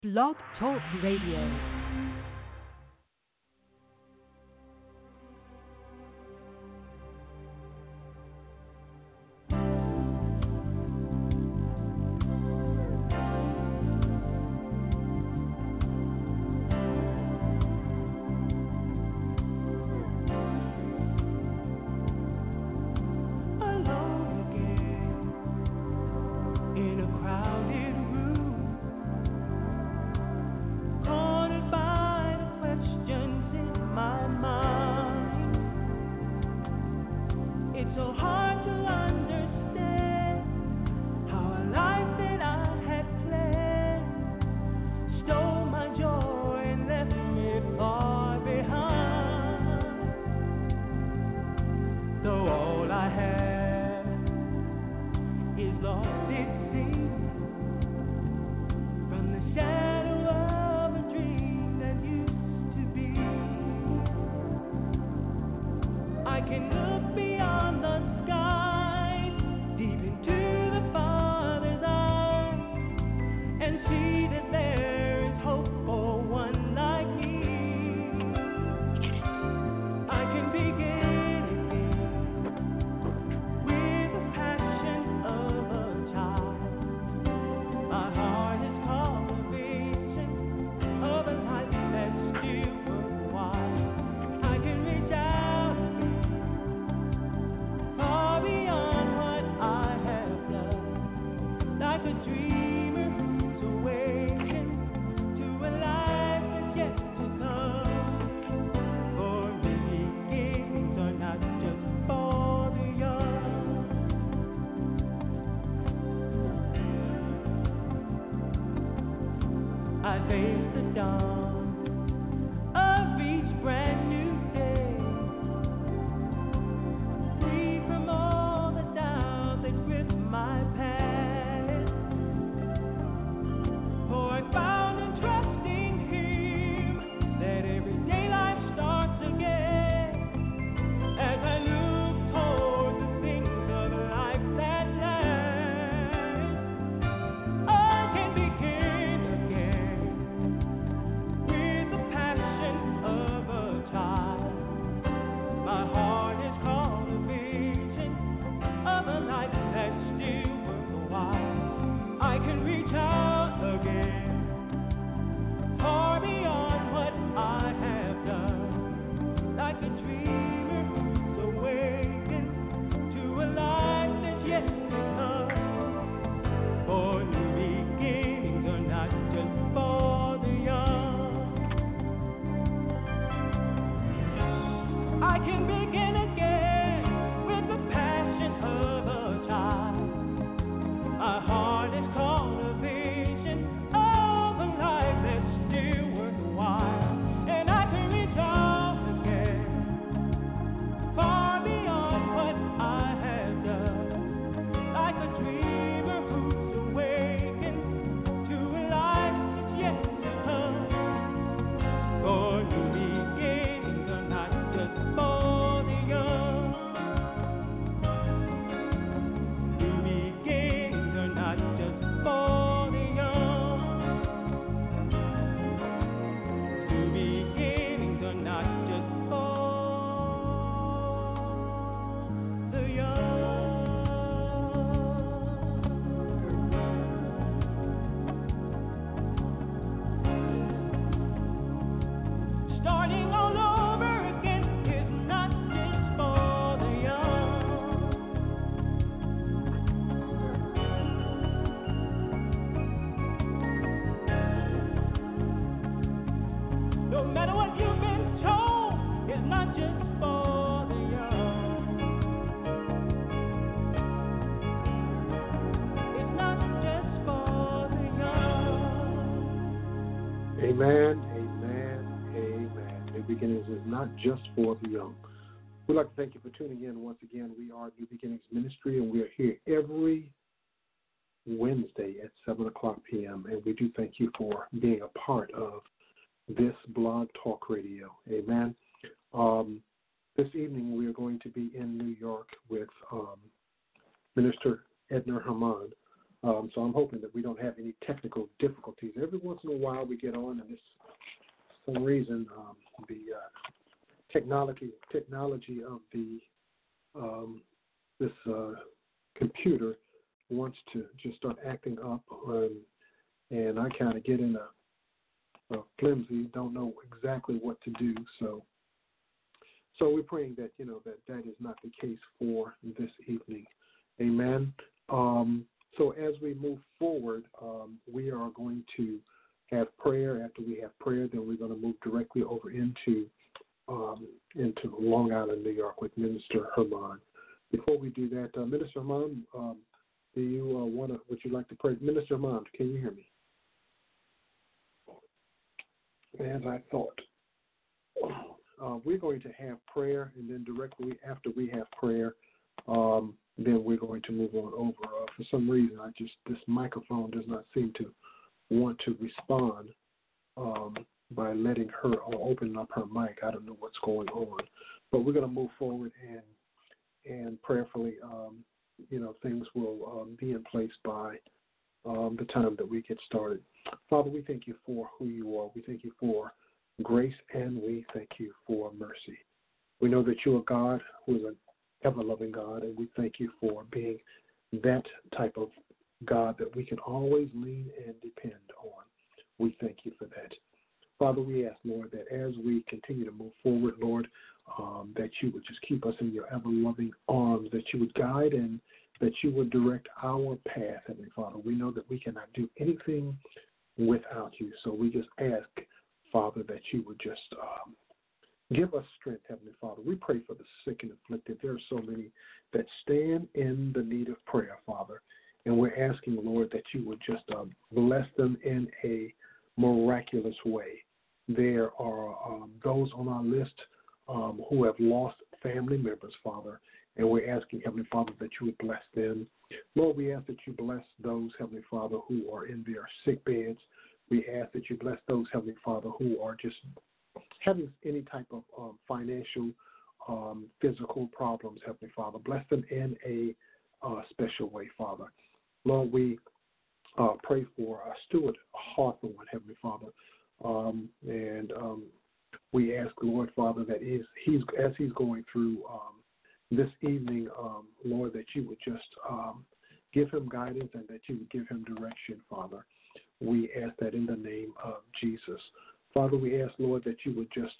Blog Talk Radio. Amen, amen, amen. New Beginnings is not just for the young. We'd like to thank you for tuning in once again. We are New Beginnings Ministry, and we are here every Wednesday at 7 o'clock p.m., and we do thank you for being a part of this Blog Talk Radio. Amen. This evening, we are going to be in New York with Minister Edner Hamad. So I'm hoping hoping that we don't have any technical difficulties. Every once in a while we get on, and for some reason the technology of the this computer wants to just start acting up, and I kind of get in a flimsy, don't know exactly what to do. So we're praying that that is not the case for this evening. Amen. So as we move forward, we are going to have prayer. After we have prayer, then we're going to move directly over into Long Island, New York, with Minister Herman. Before we do that, Minister Herman, do you would you like to pray? Minister Herman, can you hear me? As I thought, we're going to have prayer, and then directly after we have prayer, then we're going to move on over. For some reason, this microphone does not seem to want to respond by letting her or opening up her mic. I don't know what's going on, but we're going to move forward and prayerfully, things will be in place by the time that we get started. Father, we thank you for who you are. We thank you for grace, and we thank you for mercy. We know that you are God who is an ever-loving God, and we thank you for being that type of God that we can always lean and depend on. We thank you for that. Father, we ask, Lord, that as we continue to move forward, Lord, that you would just keep us in your ever-loving arms, that you would guide and that you would direct our path, Heavenly Father. We know that we cannot do anything without you, so we just ask, Father, that you would just give us strength, Heavenly Father. We pray for the sick and afflicted. There are so many that stand in the need of prayer, Father, and we're asking, Lord, that you would just bless them in a miraculous way. There are those on our list who have lost family members, Father, and we're asking, Heavenly Father, that you would bless them. Lord, we ask that you bless those, Heavenly Father, who are in their sick beds. We ask that you bless those, Heavenly Father, who are just having any type of financial, physical problems, Heavenly Father. Bless them in a special way, Father. Lord, we pray for Stuart Hawthorne, Heavenly Father, and we ask, Lord, Father, that as he's going through this evening, Lord, that you would just give him guidance and that you would give him direction, Father. We ask that in the name of Jesus. Father, we ask, Lord, that you would just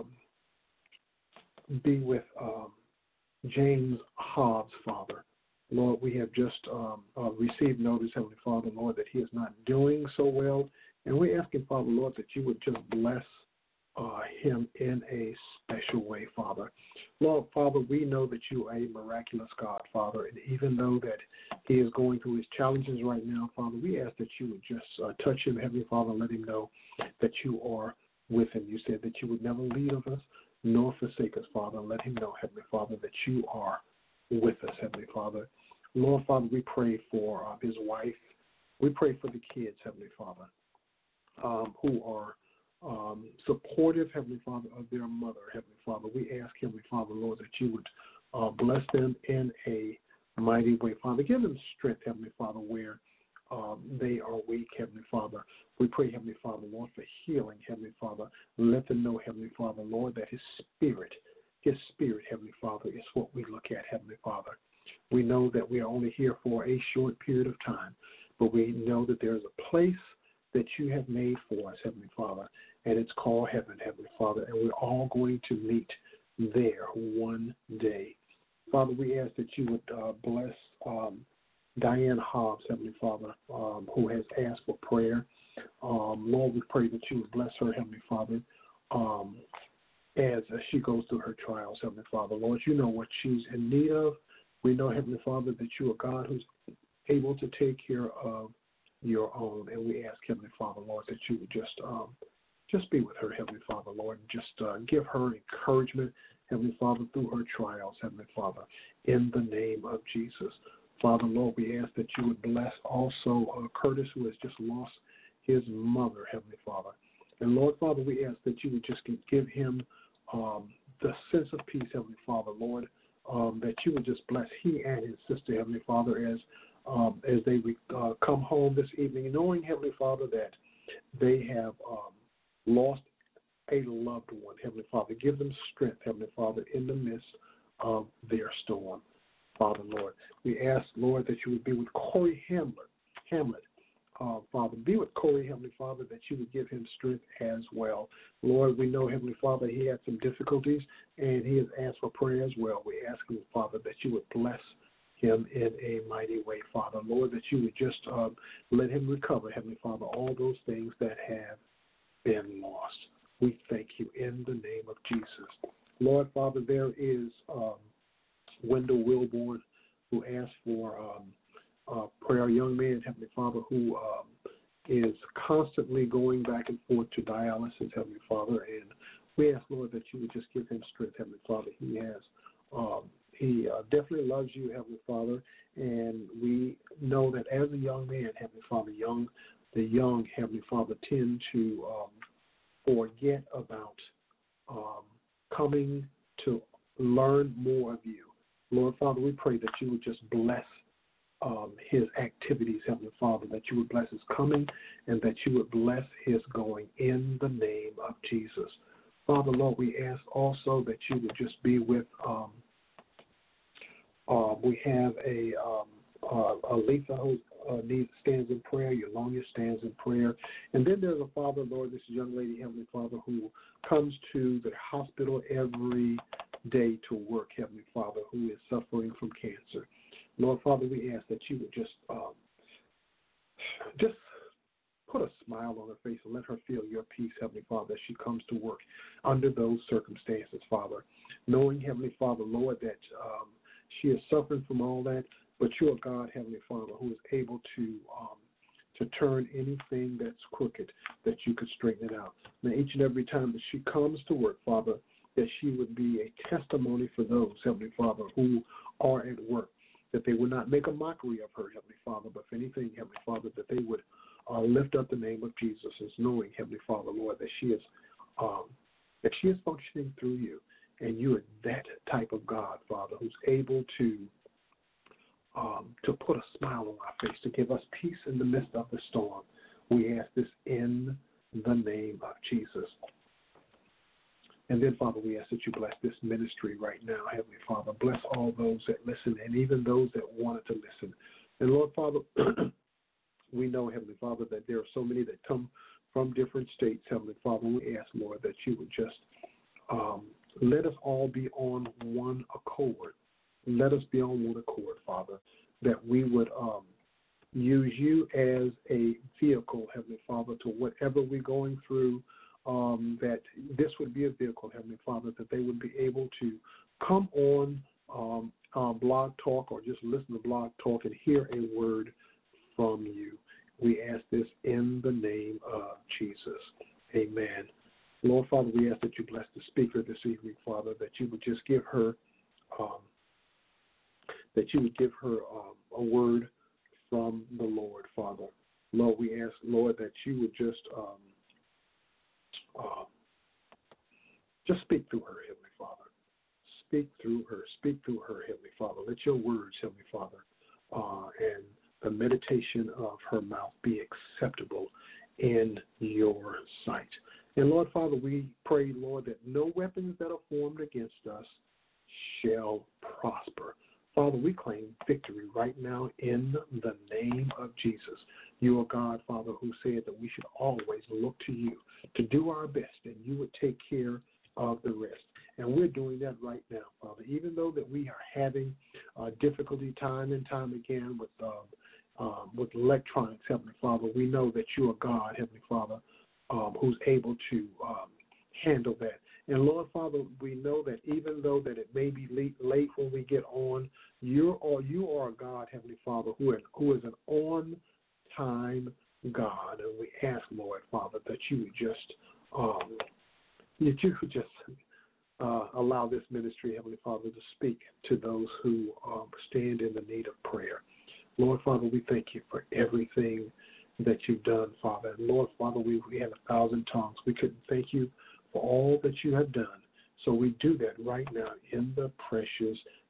be with James Hobbs, Father. Lord, we have just received notice, Heavenly Father, Lord, that he is not doing so well. And we're asking, Father, Lord, that you would just bless him in a special way, Father. Lord, Father, we know that you are a miraculous God, Father, and even though that he is going through his challenges right now, Father, we ask that you would just touch him, Heavenly Father, let him know that you are with him. You said that you would never leave us nor forsake us, Father. Let him know, Heavenly Father, that you are with us, Heavenly Father. Lord, Father, we pray for his wife. We pray for the kids, Heavenly Father, who are supportive, Heavenly Father, of their mother, Heavenly Father. We ask, Heavenly Father, Lord, that you would bless them in a mighty way, Father. Give them strength, Heavenly Father, where they are weak, Heavenly Father. We pray, Heavenly Father, Lord, for healing, Heavenly Father. Let them know, Heavenly Father, Lord, that his spirit, Heavenly Father, is what we look at, Heavenly Father. We know that we are only here for a short period of time, but we know that there is a place that you have made for us, Heavenly Father, and it's called heaven, Heavenly Father, and we're all going to meet there one day. Father, we ask that you would bless Diane Hobbs, Heavenly Father, who has asked for prayer. Lord, we pray that you would bless her, Heavenly Father, as she goes through her trials, Heavenly Father. Lord, you know what she's in need of. We know, Heavenly Father, that you are God who's able to take care of your own, and we ask, Heavenly Father, Lord, that you would just be with her, Heavenly Father, Lord, and just give her encouragement, Heavenly Father, through her trials, Heavenly Father, in the name of Jesus. Father, Lord, we ask that you would bless also Curtis, who has just lost his mother, Heavenly Father. And Lord, Father, we ask that you would just give him the sense of peace, Heavenly Father, Lord, that you would just bless he and his sister, Heavenly Father, as as they come home this evening, knowing, Heavenly Father, that they have lost a loved one. Heavenly Father, give them strength, Heavenly Father, in the midst of their storm. Father, Lord, we ask, Lord, that you would be with Corey Hamlet. Father, be with Corey, Heavenly Father, that you would give him strength as well. Lord, we know, Heavenly Father, he had some difficulties, and he has asked for prayer as well. We ask him, Father, that you would bless him in a mighty way, Father. Lord, that you would just let him recover, Heavenly Father, all those things that have been lost. We thank you in the name of Jesus. Lord, Father, there is Wendell Wilborn, who asked for prayer, a young man, Heavenly Father, who is constantly going back and forth to dialysis, Heavenly Father, and we ask, Lord, that you would just give him strength, Heavenly Father. He definitely loves you, Heavenly Father, and we know that as a young man, Heavenly Father, the young, Heavenly Father, tend to forget about coming to learn more of you. Lord, Father, we pray that you would just bless his activities, Heavenly Father, that you would bless his coming and that you would bless his going in the name of Jesus. Father, Lord, we ask also that you would just be with, we have a Letha who stands in prayer, Eulonia stands in prayer, and then there's a Father, Lord, this young lady, Heavenly Father, who comes to the hospital every day to work, Heavenly Father, who is suffering from cancer. Lord, Father, we ask that you would just put a smile on her face and let her feel your peace, Heavenly Father, as she comes to work under those circumstances, Father. Knowing, Heavenly Father, Lord, that she is suffering from all that, but you are God, Heavenly Father, who is able to turn anything that's crooked, that you could straighten it out. Now, each and every time that she comes to work, Father, that she would be a testimony for those, Heavenly Father, who are at work, that they would not make a mockery of her, Heavenly Father, but if anything, Heavenly Father, that they would lift up the name of Jesus, as knowing, Heavenly Father, Lord, that she is functioning through you, and you are that type of God, Father, who's able to put a smile on our face, to give us peace in the midst of the storm. We ask this in the name of Jesus. And then, Father, we ask that you bless this ministry right now, Heavenly Father. Bless all those that listen and even those that wanted to listen. And, Lord, Father, we know, Heavenly Father, that there are so many that come from different states, Heavenly Father. We ask, Lord, that you would just let us all be on one accord. Let us be on one accord, Father, that we would use you as a vehicle, Heavenly Father, to whatever we're going through, that this would be a vehicle, Heavenly Father, that they would be able to come on Blog Talk or just listen to Blog Talk and hear a word from you. We ask this in the name of Jesus. Amen. Lord, Father, we ask that you bless the speaker this evening, Father, that you would just give her a word from the Lord, Father. Lord, we ask, Lord, that you would just speak through her, Heavenly Father. Speak through her, Heavenly Father. Let your words, Heavenly Father, and the meditation of her mouth be acceptable in your sight. And Lord, Father, we pray, Lord, that no weapons that are formed against us shall prosper. Father, we claim victory right now in the name of Jesus. You are God, Father, who said that we should always look to you to do our best, and you would take care of the rest. And we're doing that right now, Father. Even though that we are having difficulty time and time again with electronics, Heavenly Father, we know that you are God, Heavenly Father, who's able to handle that. And Lord, Father, we know that even though that it may be late when we get on, you are a God, Heavenly Father, who is an on-time God. And we ask, Lord, Father, that you would just allow this ministry, Heavenly Father, to speak to those who stand in the need of prayer. Lord, Father, we thank you for everything that you've done, Father. And Lord, Father, we had 1,000 tongues. We couldn't thank you for all that you have done. So we do that right now in the precious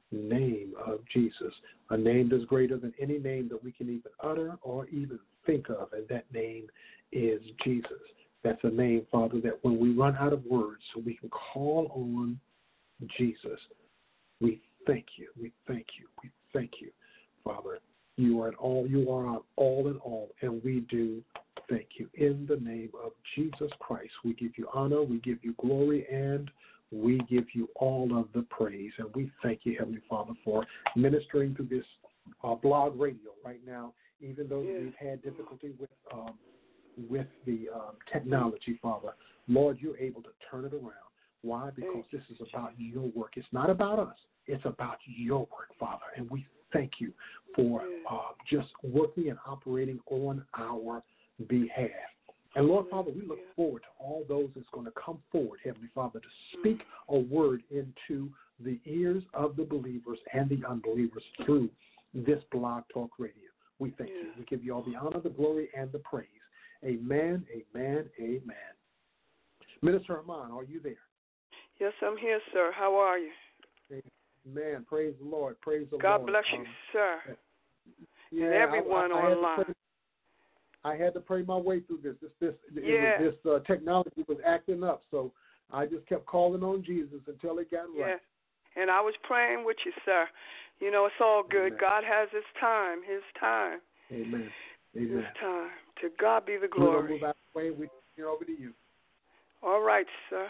name of Jesus, a name that's greater than any name that we can even utter or even think of, and that name is Jesus. That's a name, Father, that when we run out of words, so we can call on Jesus. We thank you. We thank you. We thank you, Father. You are all. You are our all in all, and we do thank you. In the name of Jesus Christ, we give you honor, we give you glory, and we give you all of the praise. And we thank you, Heavenly Father, for ministering through this blog radio right now, even though we've had difficulty with the technology, Father. Lord, you're able to turn it around. Why? Because this is about your work. It's not about us. It's about your work, Father. And we thank you for just working and operating on our behalf. And Lord, Father, we look forward to all those that's going to come forward, Heavenly Father, to speak a word into the ears of the believers and the unbelievers through this Blog Talk Radio. We thank you. We give you all the honor, the glory, and the praise. Amen, amen, amen. Minister Armand, are you there? Yes, I'm here, sir. How are you? Amen. Praise the Lord. Praise the Lord. God bless you, sir. And everyone online. I had to pray my way through this. This technology was acting up, so I just kept calling on Jesus until it got right. Yeah, and I was praying with you, sir. You know, it's all good. Amen. God has His time. His time. Amen. Amen. His time. To God be the glory. We're going to move out of the way. We turn over to you. All right, sir.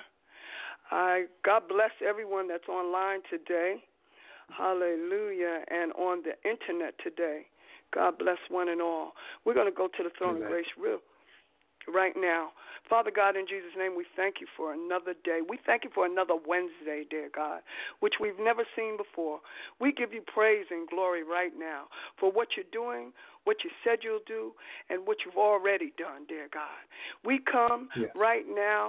God bless everyone that's online today. Hallelujah. And on the internet today. God bless one and all. We're going to go to the throne of grace right now. Father God, in Jesus' name, we thank you for another day. We thank you for another Wednesday, dear God, which we've never seen before. We give you praise and glory right now for what you're doing, what you said you'll do, and what you've already done, dear God. We come right now.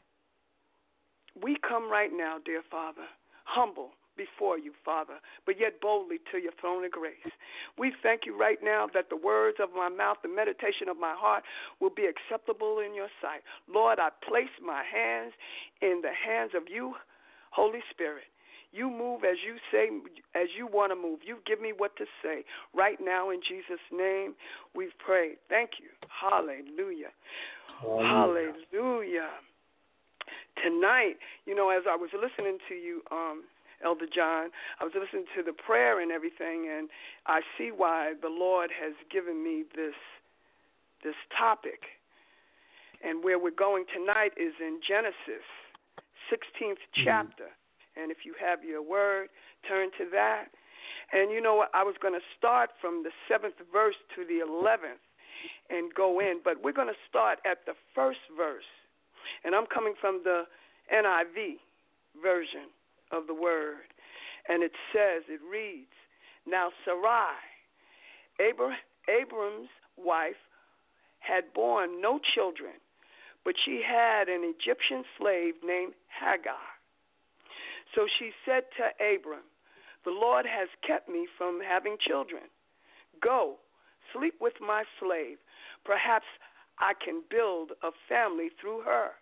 We come right now, dear Father, humble before you, Father, but yet boldly to your throne of grace. We thank you right now that the words of my mouth, the meditation of my heart will be acceptable in your sight. Lord, I place my hands in the hands of you, Holy Spirit. You move as you say, as you want to move. You give me what to say. Right now, in Jesus' name, we've prayed. Thank you. Hallelujah. Hallelujah. Tonight, you know, as I was listening to you, Elder John, I was listening to the prayer and everything, and I see why the Lord has given me this topic. And where we're going tonight is in Genesis, 16th chapter. And if you have your word, turn to that. And you know what? I was going to start from the 7th verse to the 11th and go in, but we're going to start at the first verse. And I'm coming from the NIV version of the word. And it says, it reads, Now Sarai, Abram's wife, had borne no children, but she had an Egyptian slave named Hagar. So she said to Abram, The Lord has kept me from having children. Go, sleep with my slave. Perhaps I can build a family through her.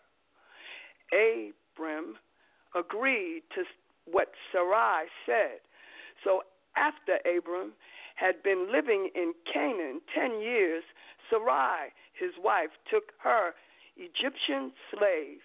Abram agreed to what Sarai said. So after Abram had been living in Canaan 10 years, Sarai, his wife, took her Egyptian slave,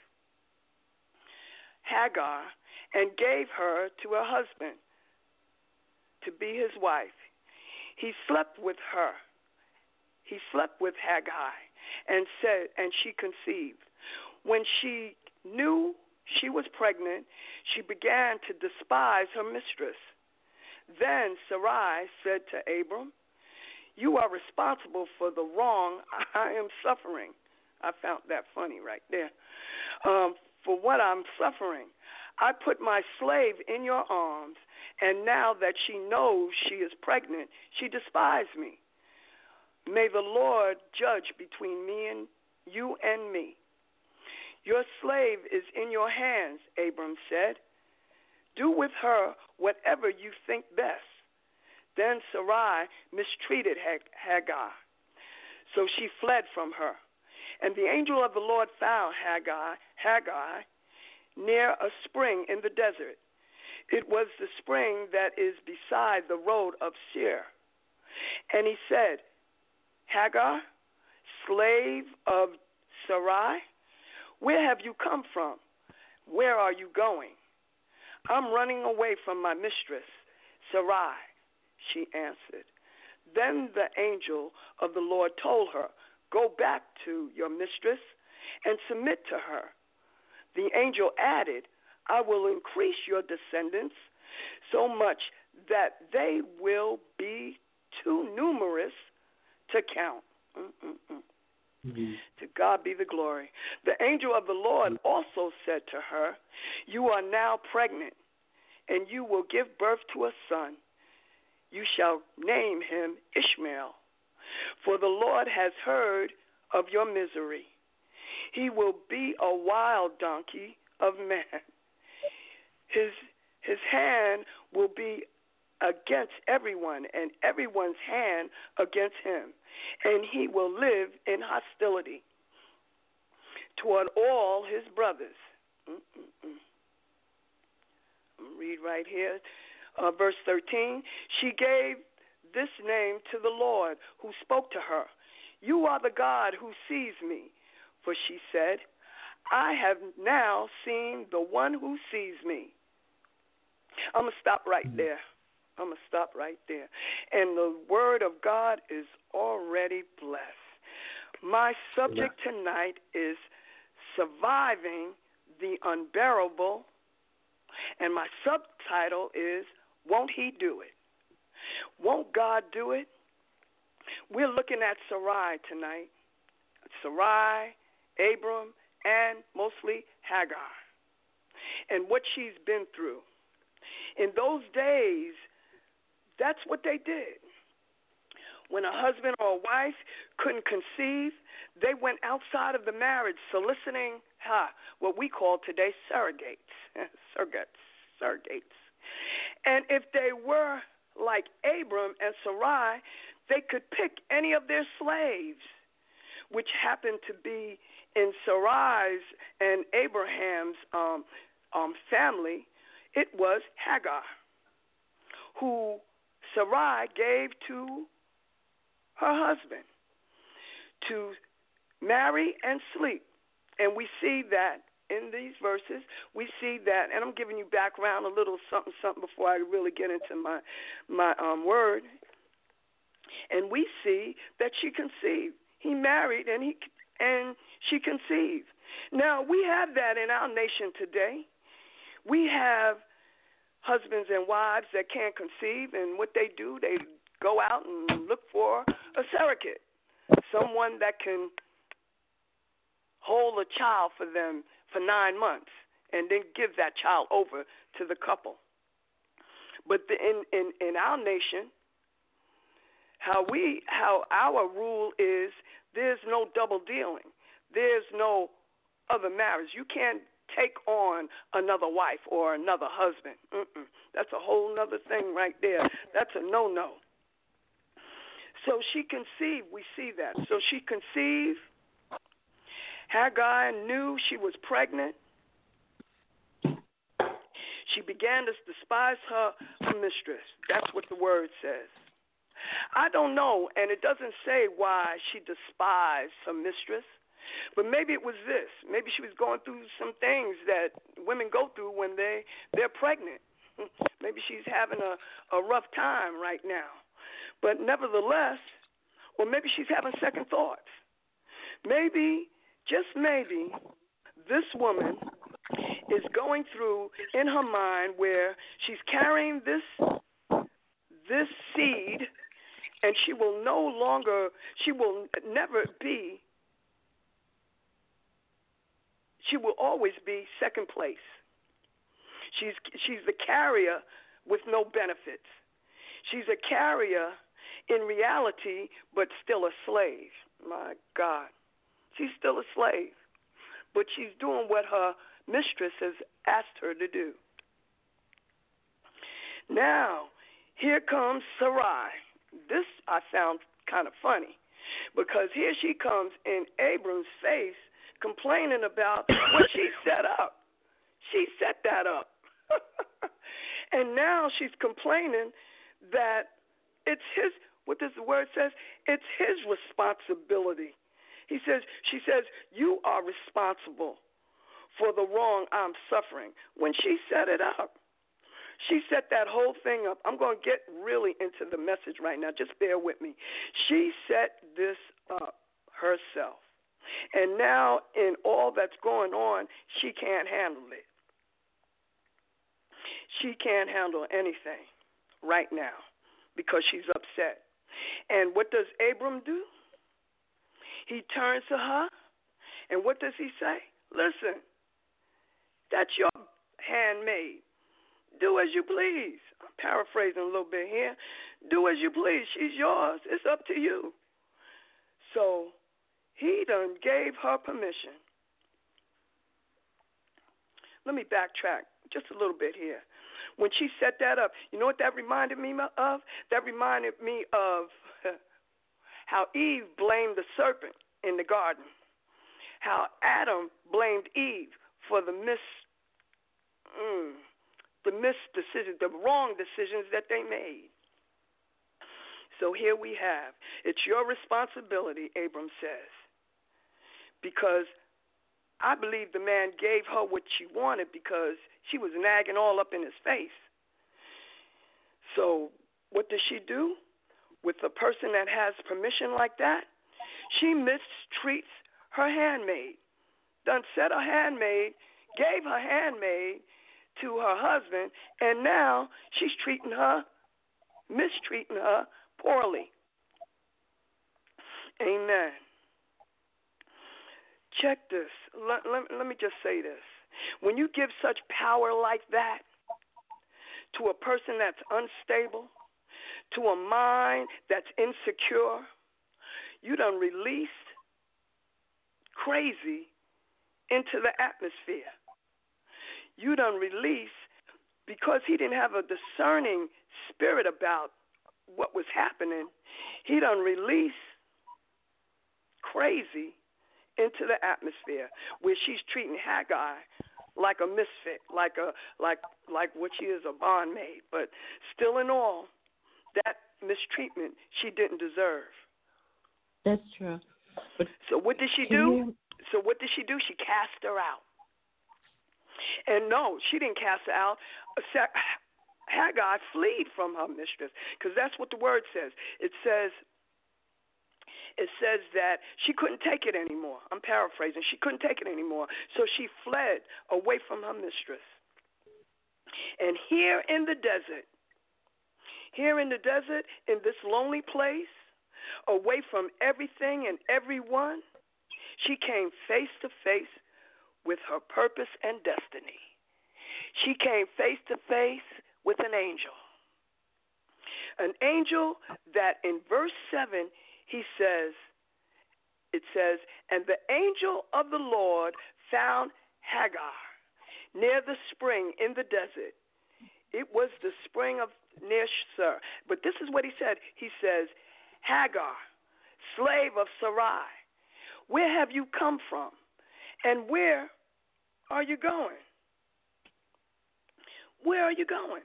Hagar, and gave her to her husband to be his wife. He slept with her. He slept with Hagar and she conceived. When she knew she was pregnant, she began to despise her mistress. Then Sarai said to Abram, You are responsible for the wrong I am suffering. I found that funny right there. For what I'm suffering. I put my slave in your arms, and now that she knows she is pregnant, she despises me. May the Lord judge between me and you and me. Your slave is in your hands, Abram said. Do with her whatever you think best. Then Sarai mistreated Hagar, so she fled from her. And the angel of the Lord found Hagar near a spring in the desert. It was the spring that is beside the road of Seir. And he said, Hagar, slave of Sarai, where have you come from? Where are you going? I'm running away from my mistress, Sarai, she answered. Then the angel of the Lord told her, go back to your mistress and submit to her. The angel added, I will increase your descendants so much that they will be too numerous to count. Mm-hmm. To God be the glory. The angel of the Lord also said to her, you are now pregnant, and you will give birth to a son. You shall name him Ishmael, for the Lord has heard of your misery. He will be a wild donkey of man. His hand will be against everyone, and everyone's hand against him, and he will live in hostility toward all his brothers. Read right here, verse 13. She gave this name to the Lord who spoke to her. You are the God who sees me. For she said, I have now seen the one who sees me. I'm going to stop right there. And the word of God is already blessed. My subject tonight is surviving the unbearable, and my subtitle is, won't he do it? Won't God do it? We're looking at Sarai tonight. Sarai, Abram, and mostly Hagar, and what she's been through. In those days, that's what they did. When a husband or a wife couldn't conceive, they went outside of the marriage soliciting what we call today surrogates. Surrogates. And if they were like Abram and Sarai, they could pick any of their slaves, which happened to be in Sarai's and Abraham's family. It was Hagar, who Sarai gave to her husband to marry and sleep. And we see that in these verses. We see that, and I'm giving you background, a little something before I really get into my word. And we see that she conceived. He married, and she conceived. Now, we have that in our nation today. We have husbands and wives that can't conceive, and what they do, they go out and look for a surrogate, someone that can hold a child for them for 9 months and then give that child over to the couple. But in our nation, how our rule is, there's no double dealing. There's no other marriage. You can't take on another wife or another husband. That's a whole other thing right there. That's a no-no. So she conceived. We see that. So she conceived. Hagar knew she was pregnant. She began to despise her mistress. That's what the word says. I don't know, and it doesn't say why she despised her mistress, but maybe it was this. Maybe she was going through some things that women go through when they're pregnant. Maybe she's having a rough time right now. But nevertheless, or maybe she's having second thoughts. Maybe, just maybe, this woman is going through in her mind where she's carrying this seed, and she will always be second place. She's the carrier with no benefits. She's a carrier in reality, but still a slave. My God. She's still a slave. But she's doing what her mistress has asked her to do. Now, here comes Sarai. This I found kind of funny, because here she comes in Abram's face complaining about what she set up. She set that up. And now she's complaining that it's his, what does the word says? It's his responsibility. She says, you are responsible for the wrong I'm suffering. When she set it up, she set that whole thing up. I'm going to get really into the message right now. Just bear with me. She set this up herself. And now in all that's going on, she can't handle it. She can't handle anything right now because she's upset. And what does Abram do? He turns to her, and what does he say? Listen, that's your handmaid. Do as you please. I'm paraphrasing a little bit here. Do as you please. She's yours. It's up to you. So he done gave her permission. Let me backtrack just a little bit here. When she set that up, you know what that reminded me of? That reminded me of how Eve blamed the serpent in the garden. How Adam blamed Eve for the misdecisions, the wrong decisions that they made. So here we have, it's your responsibility, Abram says, because I believe the man gave her what she wanted because she was nagging all up in his face. So what does she do with a person that has permission like that? She mistreats her handmaid. Done set her handmaid, gave her handmaid to her husband, and now she's mistreating her poorly. Amen. Check this. Let me just say this. When you give such power like that to a person that's unstable, to a mind that's insecure, you done released crazy into the atmosphere. You done released, because he didn't have a discerning spirit about what was happening, he done released crazy into the atmosphere where she's treating Hagar like a misfit, like what she is, a bondmaid. But still in all, that mistreatment she didn't deserve. That's true. But so what did she do? She cast her out. And no, she didn't cast her out. Hagar fled from her mistress, because that's what the word says. It says that she couldn't take it anymore. I'm paraphrasing. She couldn't take it anymore. So she fled away from her mistress. And here in the desert, in this lonely place, away from everything and everyone, she came face to face with her purpose and destiny. She came face to face with an angel. An angel that in verse 7, it says, and the angel of the Lord found Hagar near the spring in the desert. It was the spring of Nishur. But this is what he said. He says, Hagar, slave of Sarai, where have you come from? And where are you going? Where are you going?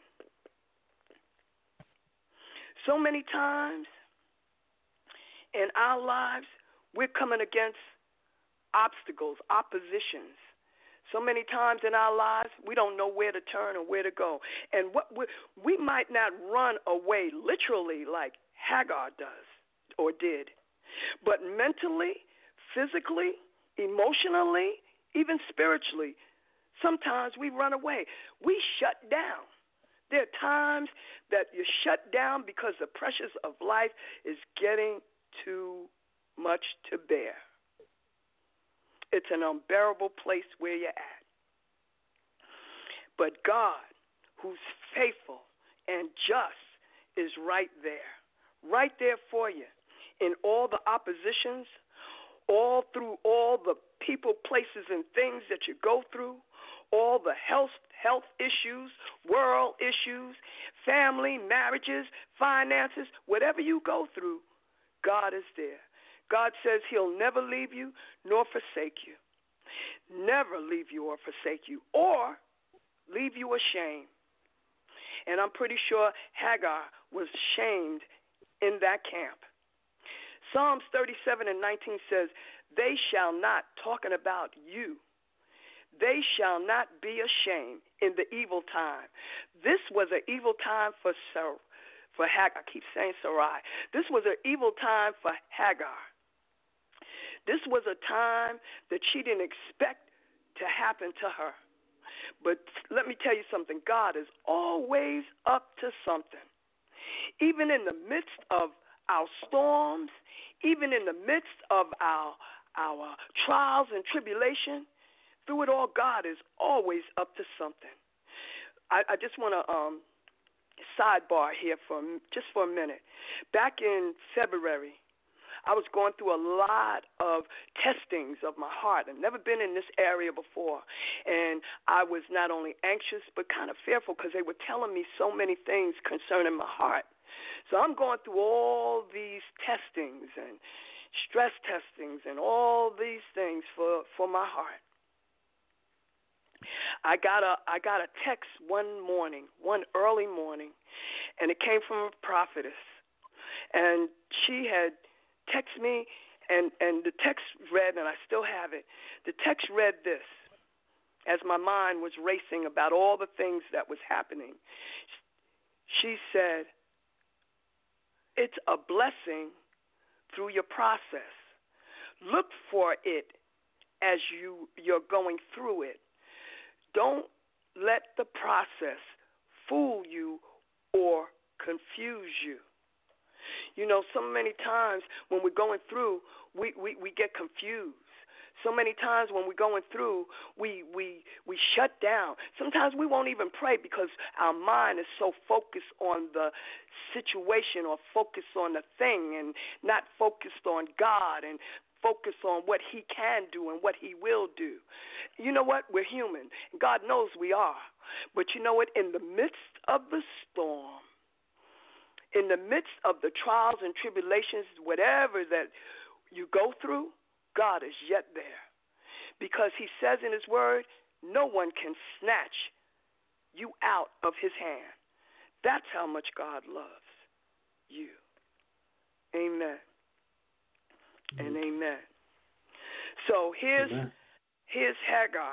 So many times in our lives, we're coming against obstacles, oppositions. So many times in our lives, we don't know where to turn or where to go. And we might not run away literally like Hagar does or did. But mentally, physically, emotionally, even spiritually, sometimes we run away. We shut down. There are times that you shut down because the pressures of life is getting too much to bear. It's an unbearable place where you're at. But God, who's faithful and just, is right there for you in all the oppositions, all through all the people, places, and things that you go through, all the health issues, world issues, family, marriages, finances, whatever you go through, God is there. God says he'll never leave you nor forsake you. Never leave you or forsake you, or leave you ashamed. And I'm pretty sure Hagar was shamed in that camp. Psalms 37 and 19 says, they shall not, talking about you, they shall not be ashamed in the evil time. This was an evil time for Hagar. I keep saying Sarai. This was an evil time for Hagar. This was a time that she didn't expect to happen to her. But let me tell you something. God is always up to something. Even in the midst of our storms, even in the midst of our trials and tribulation, through it all, God is always up to something. I just want to sidebar here for a minute. Back in February, I was going through a lot of testings of my heart. I've never been in this area before. And I was not only anxious but kind of fearful because they were telling me so many things concerning my heart. So I'm going through all these testings and stress testings and all these things for my heart. I got a text one early morning, and it came from a prophetess. And she had texted me, and the text read, and I still have it. The text read this, as my mind was racing about all the things that was happening. She said, it's a blessing through your process. Look for it as you're going through it. Don't let the process fool you or confuse you. You know, so many times when we're going through, we get confused. So many times when we're going through, we shut down. Sometimes we won't even pray because our mind is so focused on the situation or focused on the thing and not focused on God and focused on what he can do and what he will do. You know what? We're human. God knows we are. But you know what? In the midst of the storm, in the midst of the trials and tribulations, whatever that you go through, God is yet there. Because he says in his word, no one can snatch you out of his hand. That's how much God loves you. Amen. And amen. So here's Hagar.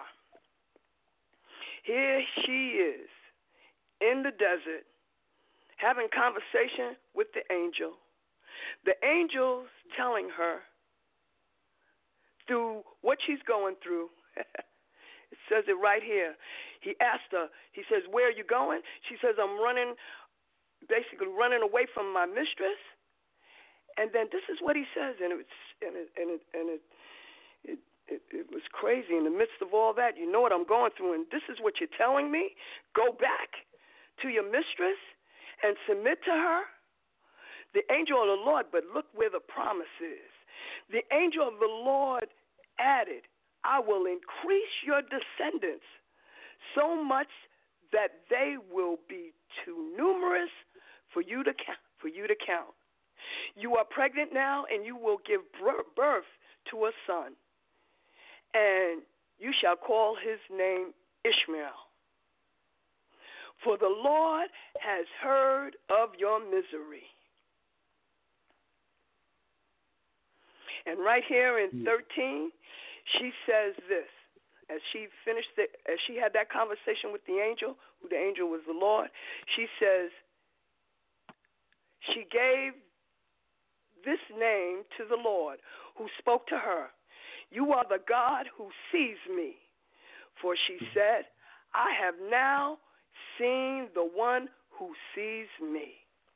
Here she is in the desert having conversation with the angel. The angel's telling her through what she's going through. It says it right here. He asked her, he says, where are you going? She says, I'm basically running away from my mistress. And then this is what he says, and it was crazy in the midst of all that. You know what I'm going through, and this is what you're telling me? Go back to your mistress and submit to her? The angel of the Lord, but look where the promise is. The angel of the Lord added, I will increase your descendants so much that they will be too numerous for you to count. You are pregnant now, and you will give birth to a son, and you shall call his name Ishmael. For the Lord has heard of your misery. And right here in 13, she says this. As she had that conversation with the angel, who the angel was the Lord, she says, she gave this name to the Lord who spoke to her. You are the God who sees me. For she said, I have now seen the one who sees me.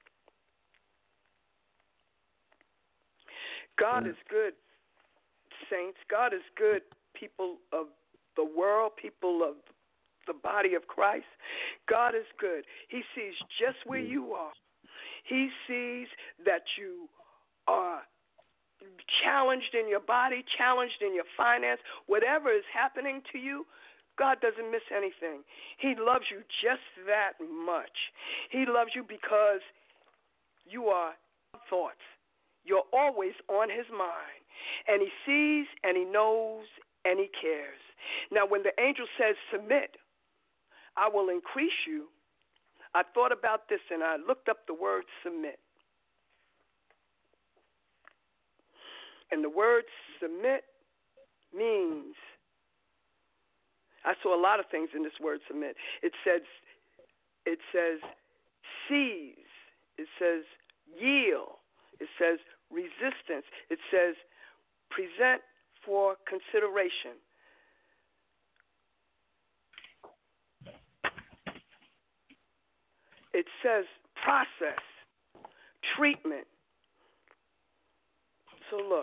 God is good, saints. God is good, people of the world, people of the body of Christ. God is good. He sees just where you are. He sees that you are challenged in your body, challenged in your finance, whatever is happening to you. God doesn't miss anything. He loves you just that much. He loves you because you are thoughts. You're always on his mind. And he sees and he knows and he cares. Now, when the angel says submit, I will increase you. I thought about this and I looked up the word submit. And the word submit means, I saw a lot of things in this word submit. It says seize. It says yield. It says resistance. It says present for consideration. It says process, treatment. So look.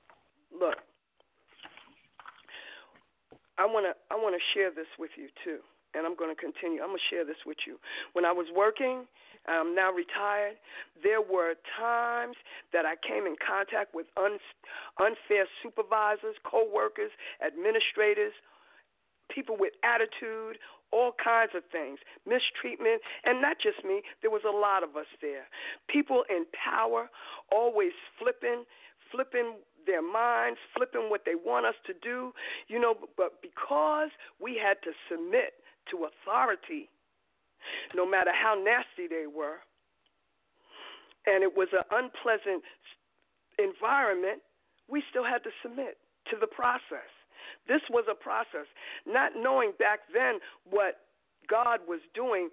I want to share this with you too, and I'm going to continue. I'm going to share this with you. When I was working, I'm now retired, there were times that I came in contact with unfair supervisors, co-workers, administrators, people with attitude, all kinds of things, mistreatment, and not just me. There was a lot of us there. People in power, always flipping their minds, flipping what they want us to do, but because we had to submit to authority, no matter how nasty they were, and it was an unpleasant environment, we still had to submit to the process. This was a process, not knowing back then what God was doing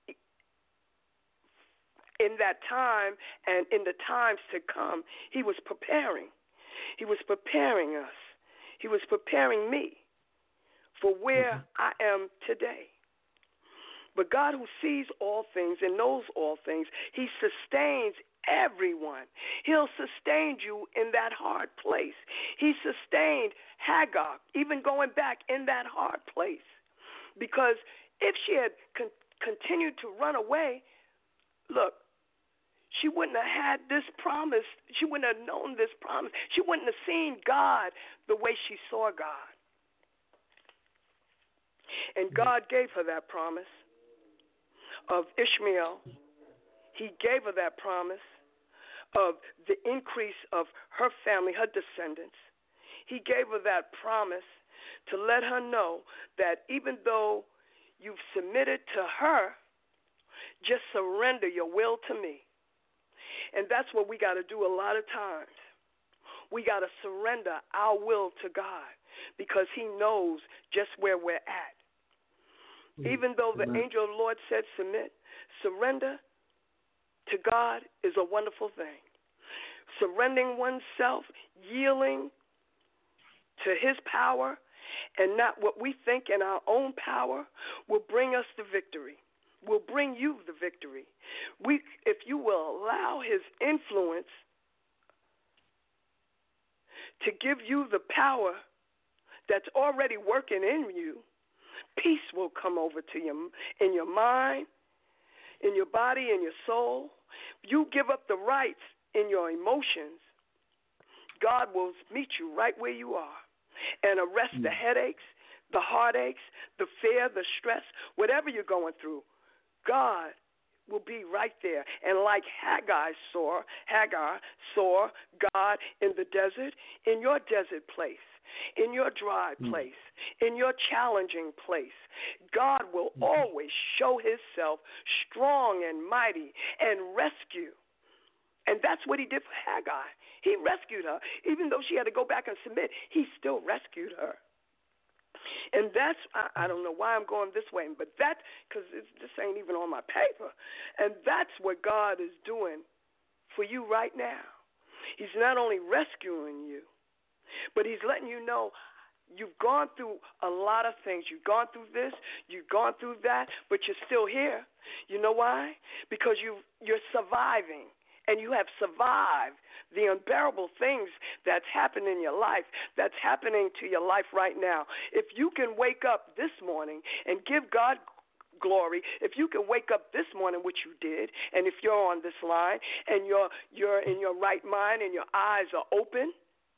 in that time and in the times to come. He was preparing. He was preparing us. He was preparing me for where I am today. But God, who sees all things and knows all things, he sustains everyone. He'll sustain you in that hard place. He sustained Hagar, even going back in that hard place. Because if she had continued to run away, look, she wouldn't have had this promise. She wouldn't have known this promise. She wouldn't have seen God the way she saw God. And God gave her that promise of Ishmael. He gave her that promise of the increase of her family, her descendants. He gave her that promise to let her know that even though you've submitted to her, just surrender your will to me. And that's what we got to do a lot of times. We got to surrender our will to God because he knows just where we're at. Even though the angel of the Lord said submit, surrender to God is a wonderful thing. Surrendering oneself, yielding to his power and not what we think in our own power will bring us the victory. Will bring you the victory. If you will allow his influence to give you the power that's already working in you, peace will come over to you in your mind, in your body, in your soul. You give up the rights in your emotions, God will meet you right where you are and arrest the headaches, the heartaches, the fear, the stress, whatever you're going through. God will be right there. And like Hagar saw God in the desert, in your desert place, in your dry place, in your challenging place, God will always show himself strong and mighty and rescue. And that's what he did for Hagar. He rescued her. Even though she had to go back and submit, he still rescued her. And that's, I don't know why I'm going this way, but that's because this ain't even on my paper. And that's what God is doing for you right now. He's not only rescuing you, but he's letting you know you've gone through a lot of things. You've gone through this, you've gone through that, but you're still here. You know why? Because you're surviving. And you have survived the unbearable things that's happened in your life, that's happening to your life right now. If you can wake up this morning and give God glory, if you can wake up this morning, which you did, and if you're on this line and you're in your right mind and your eyes are open,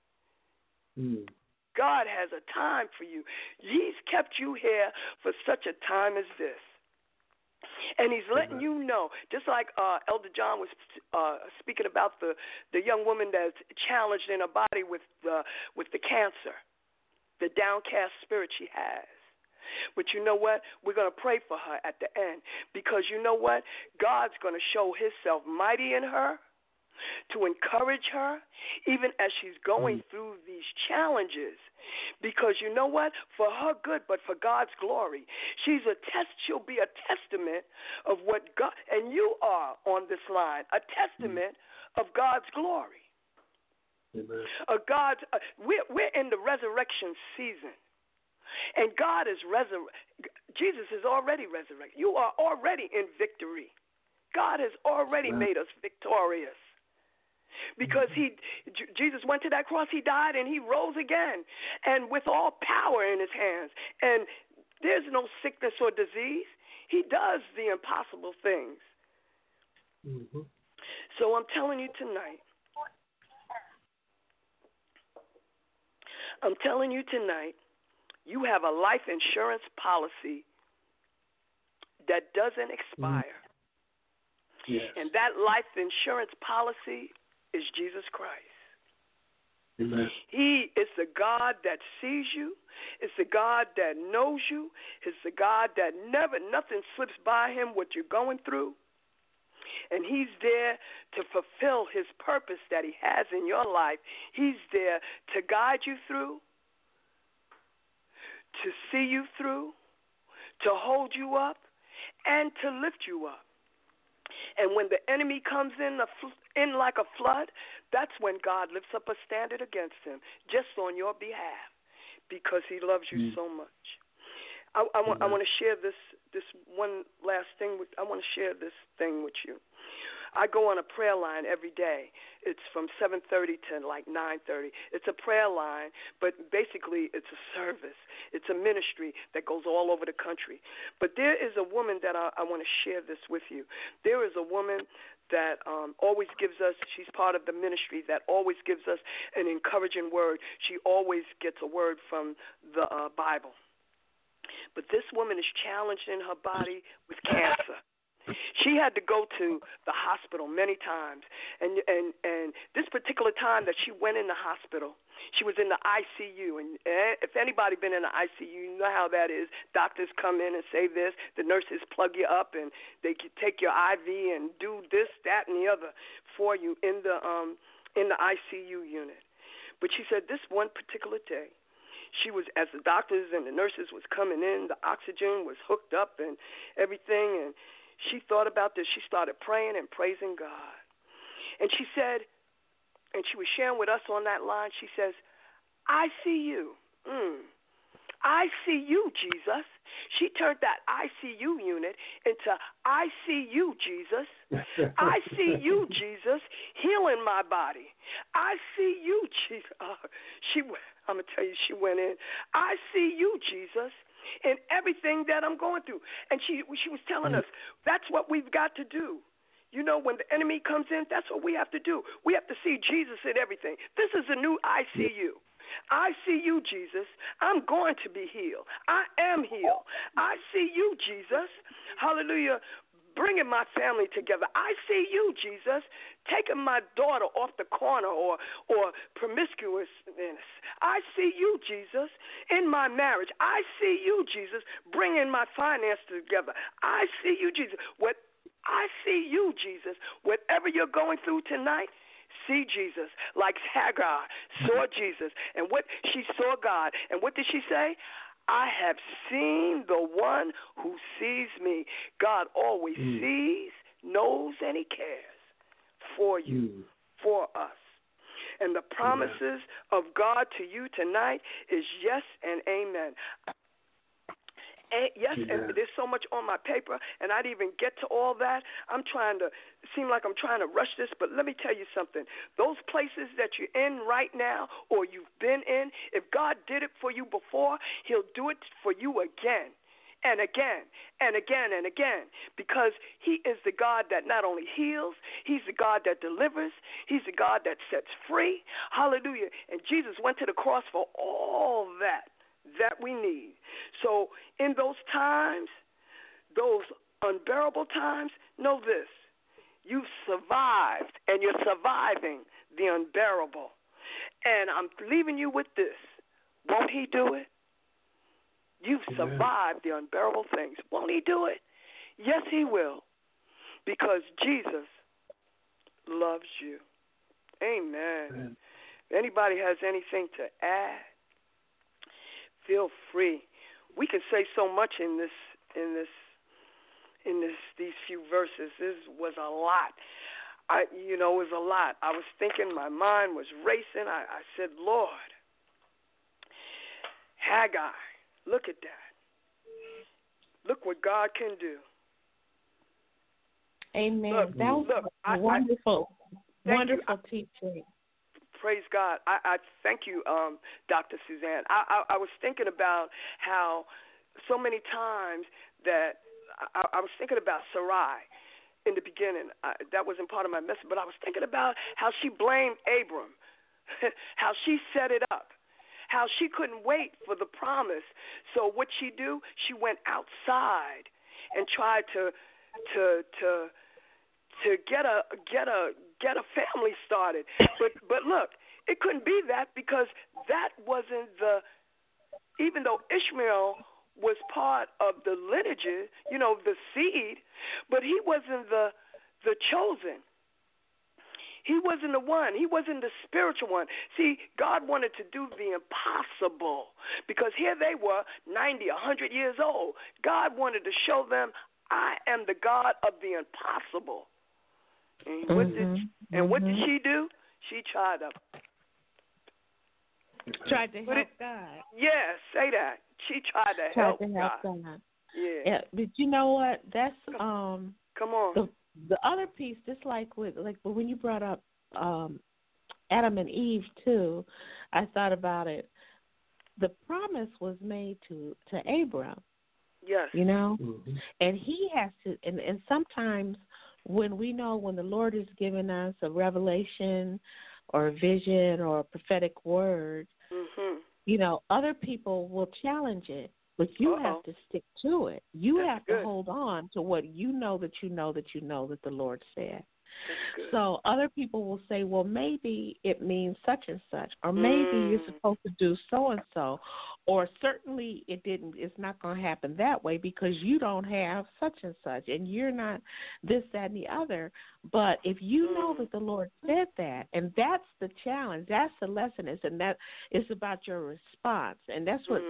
God has a time for you. He's kept you here for such a time as this. And he's letting you know, just like Elder John was speaking about the young woman that's challenged in her body with the cancer, the downcast spirit she has. But you know what? We're going to pray for her at the end, because you know what? God's going to show himself mighty in her to encourage her, even as she's going through these challenges. Because you know what? For her good, but for God's glory. She'll be a testament of what God, and you are on this line, a testament of God's glory. Amen. We're in the resurrection season. And God is Jesus is already resurrected. You are already in victory. God has already made us victorious. Because Jesus went to that cross, he died, and he rose again, and with all power in his hands. And there's no sickness or disease. He does the impossible things. Mm-hmm. So I'm telling you tonight, you have a life insurance policy that doesn't expire. Yes. And that life insurance policy is Jesus Christ. Amen. He is the God that sees you. It's the God that knows you. It's the God that nothing slips by him what you're going through. And he's there to fulfill his purpose that he has in your life. He's there to guide you through, to see you through, to hold you up, and to lift you up. And when the enemy comes in like a flood, that's when God lifts up a standard against him, just on your behalf, because he loves you so much. I want to share this one last thing. I want to share this thing with you. I go on a prayer line every day. It's from 7:30 to like 9:30. It's a prayer line, but basically it's a service. It's a ministry that goes all over the country. But there is a woman that I want to share this with you. There is a woman that always gives us, she's part of the ministry that always gives us an encouraging word. She always gets a word from the Bible. But this woman is challenged in her body with cancer. She had to go to the hospital many times, and this particular time that she went in the hospital, she was in the ICU. And if anybody been in the ICU, you know how that is. Doctors come in and say this. The nurses plug you up, and they take your IV and do this, that, and the other for you in the ICU unit. But she said this one particular day, she was, as the doctors and the nurses was coming in, the oxygen was hooked up and everything, and she thought about this. She started praying and praising God. And she said, and she was sharing with us on that line, she says, I see you. I see you, Jesus. She turned that ICU unit into I see you, Jesus. I see you, Jesus, healing my body. I see you, Jesus. I'm going to tell you, she went in. I see you, Jesus, in everything that I'm going through. And she was telling us, that's what we've got to do. You know, when the enemy comes in, that's what we have to do. We have to see Jesus in everything. This is a new ICU. I see you, Jesus. I'm going to be healed. I am healed. I see you, Jesus. Hallelujah. Bringing my family together. I see you, Jesus, taking my daughter off the corner or promiscuousness. I see you, Jesus, in my marriage. I see you, Jesus, bringing my finances together. I see you, Jesus. I see you, Jesus. Whatever you're going through tonight, see Jesus. Like Hagar saw Jesus, and what she saw God. And what did she say? I have seen the one who sees me. God always sees, knows, and he cares for you, for us. And the promises of God to you tonight is yes and amen. And yes, and there's so much on my paper, and I didn't even get to all that. Seem like I'm trying to rush this, but let me tell you something. Those places that you're in right now or you've been in, if God did it for you before, he'll do it for you again and again and again and again, because he is the God that not only heals, he's the God that delivers, he's the God that sets free. Hallelujah. And Jesus went to the cross for all that we need. So in those times, those unbearable times, know this. You've survived, and you're surviving the unbearable. And I'm leaving you with this. Won't he do it? You've survived the unbearable things. Won't he do it? Yes, he will. Because Jesus loves you. Amen. If anybody has anything to add, feel free. We can say so much in these few verses. This was a lot. It was a lot. I was thinking, my mind was racing. I said, Lord, Haggai, look at that. Look what God can do. Amen. That was wonderful teaching. Praise God. I thank you, Dr. Suzanne. I was thinking about how so many times that I was thinking about Sarai in the beginning. That wasn't part of my message, but I was thinking about how she blamed Abram, how she set it up, how she couldn't wait for the promise. So what she do? She went outside and tried to get a family started. But look, it couldn't be that, because that wasn't even though Ishmael was part of the lineage, the seed, but he wasn't the chosen. He wasn't the one. He wasn't the spiritual one. See, God wanted to do the impossible, because here they were, 90, 100 years old. God wanted to show them, I am the God of the impossible. And what did she do? She tried to help God. Yes, say that. She tried to help God. Yeah. But you know what? That's Come on. The other piece, just like when you brought up Adam and Eve too, I thought about it. The promise was made to Abram. Yes. And he has to, and sometimes when the Lord has given us a revelation or a vision or a prophetic word, other people will challenge it, but you have to stick to it. You have to hold on to what you know that the Lord said. So other people will say, well, maybe it means such and such, or maybe you're supposed to do so and so, or certainly it's not going to happen that way because you don't have such and such, and you're not this, that, and the other. But if you know that the Lord said that, and that's the challenge, that's the lesson, and that is about your response, and that's what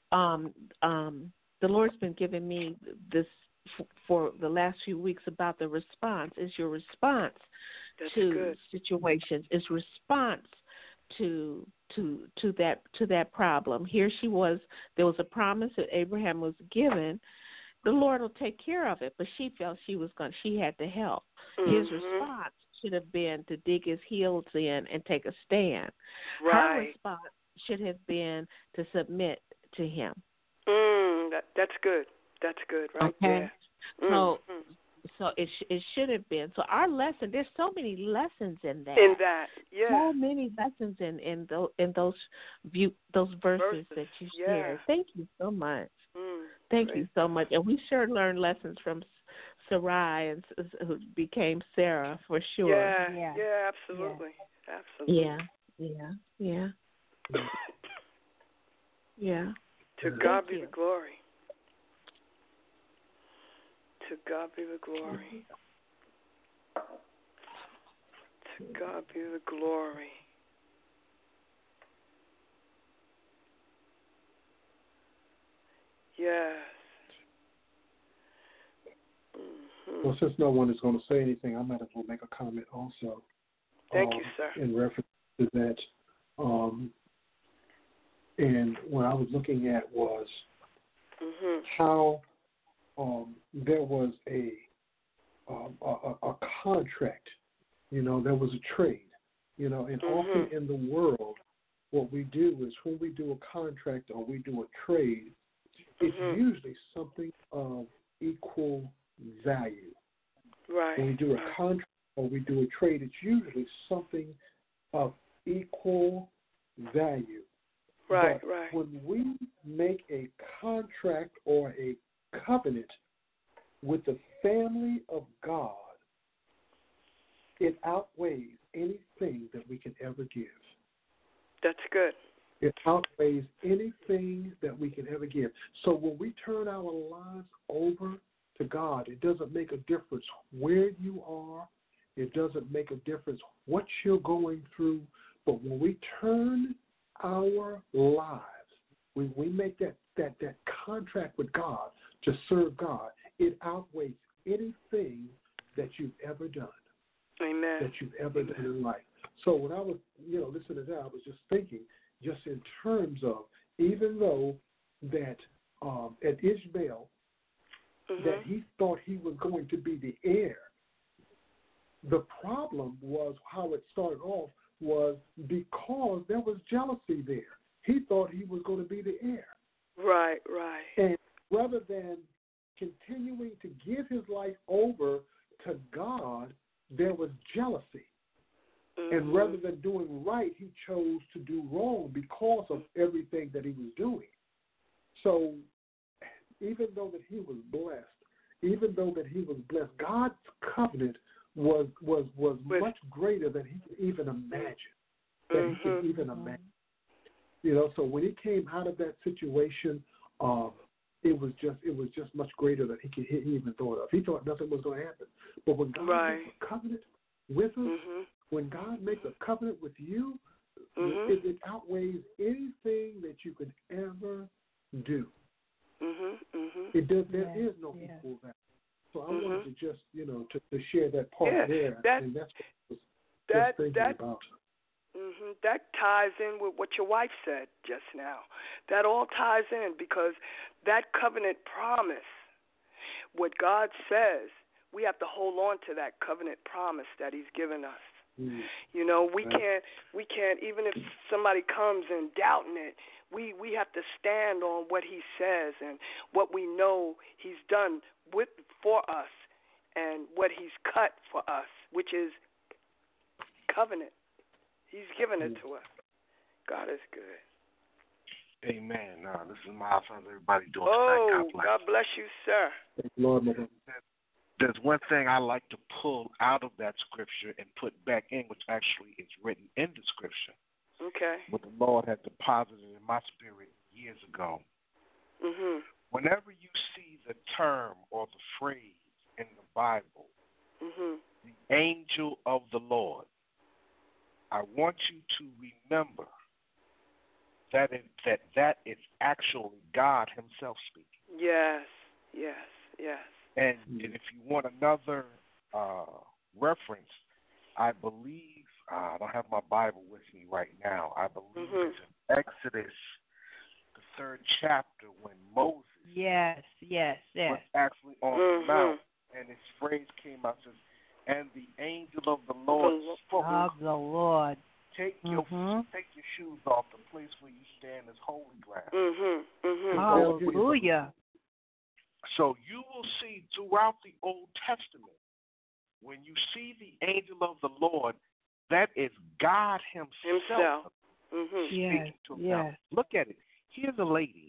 the Lord's been giving me this for the last few weeks about the response. Is your response to situations, is response to that problem. Here she was, there was a promise that Abraham was given. The Lord will take care of it, but she felt she had to help. His response should have been to dig his heels in and take a stand. Right. Her response should have been to submit to him. That's good. That's good, right there. So it should have been. So our lesson, there's so many lessons in that. So many lessons in those verses that you shared. Thank you so much. Thank you so much. And we sure learned lessons from Sarai, who became Sarah, for sure. Yeah, absolutely. Yeah. Absolutely. Yeah. To God be the glory. To God be the glory. To God be the glory. Yes. Well, since no one is going to say anything, I might as well make a comment also. Thank you, sir. In reference to that, and what I was looking at was how there was a contract, there was a trade, and often in the world, what we do is when we do a contract or we do a trade, it's usually something of equal value. Right. When we do a contract or we do a trade, it's usually something of equal value. Right, but right. When we make a contract or a covenant with the family of God, it outweighs anything that we can ever give. That's good. It outweighs anything that we can ever give. So when we turn our lives over to God, it doesn't make a difference where you are. It doesn't make a difference what you're going through. But when we turn our lives, when we make that contract with God to serve God, it outweighs anything that you've ever done. Amen. That you've ever done in life. So when I was, listening to that, I was just thinking, just in terms of, even though that at Ishmael, that he thought he was going to be the heir, the problem was how it started off was because there was jealousy there. He thought he was going to be the heir. Right. And rather than continuing to give his life over to God, there was jealousy. And rather than doing right, he chose to do wrong because of everything that he was doing. So even though that he was blessed, God's covenant was much greater than he could even imagine. So when he came out of that situation, it was just much greater than he even thought of. He thought nothing was going to happen. But when God makes a covenant with us, when God makes a covenant with you, it outweighs anything that you could ever do. It does. There is no equal value. So I wanted to just, to share that part there, and that's what I was thinking about. That ties in with what your wife said just now. That all ties in because that covenant promise, what God says, we have to hold on to that covenant promise that He's given us. We can't, even if somebody comes and doubting it, we have to stand on what He says and what we know He's done for us and what He's cut for us, which is covenant. He's given it to us. God is good. Amen. This is Miles. How's everybody doing tonight? God bless. God bless you, sir. Thank you, Lord. There's one thing I like to pull out of that scripture and put back in, which actually is written in the scripture. Okay. What the Lord had deposited in my spirit years ago. Whenever you see the term or the phrase in the Bible, the angel of the Lord, I want you to remember that is actually God Himself speaking. Yes. And if you want another reference, I believe, I don't have my Bible with me right now, I believe it's in Exodus, the 3rd chapter, when Moses was actually on the mount, and his phrase came out, says, and the angel of the Lord spoke. Take your shoes off. The place where you stand is holy ground. Hallelujah. So you will see throughout the Old Testament, when you see the angel of the Lord, that is God Himself speaking to him. Now, look at it. Here's a lady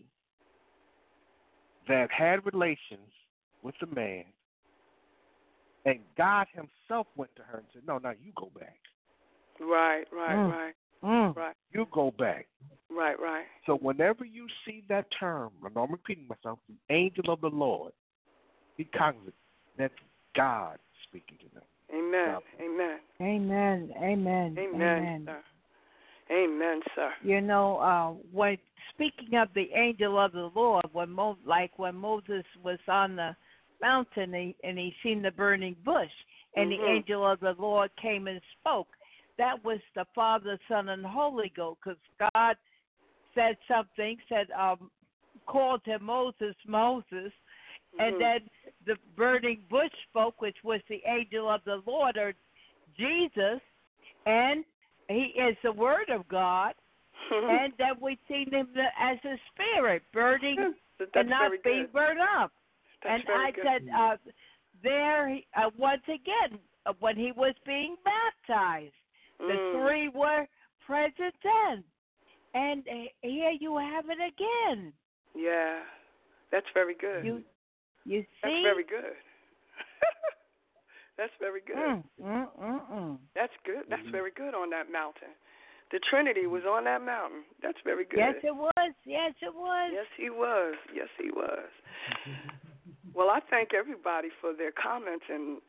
that had relations with a man, and God Himself went to her and said, no, you go back. Right. You go back. Right. So whenever you see that term, and I'm repeating myself, the angel of the Lord, be cognizant that's God speaking to them. Amen. Sir. Amen, sir. When speaking of the angel of the Lord, when Moses was on the mountain and he seen the burning bush, and the angel of the Lord came and spoke, that was the Father, Son, and Holy Ghost, because God said something, called him Moses, and then the burning bush spoke, which was the angel of the Lord, or Jesus, and He is the Word of God, and then we see Him as a spirit, burning and not being burned up. That's and I good. said, once again, when He was being baptized, the three were present then. And here you have it again. Yeah, that's very good. You see? That's very good. That's very good. That's good. That's very good on that mountain. The Trinity was on that mountain. That's very good. Yes, it was. Yes, it was. Yes, he was. Yes, he was. Well, I thank everybody for their comments and